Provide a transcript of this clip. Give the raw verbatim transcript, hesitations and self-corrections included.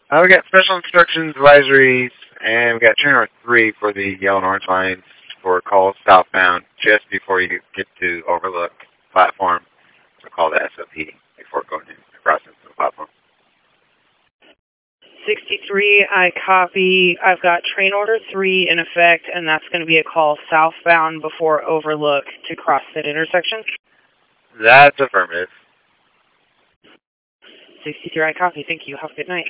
Uh, we got special instructions, advisories, and we got train number three for the yellow and orange lines for calls southbound just before you get to Overlook platform. So call the S O P before going in, across into the platform. sixty-three, I copy. I've got train order three in effect, and that's going to be a call southbound before Overlook to cross that intersection. That's affirmative. sixty-three, I copy. Thank you. Have a good night.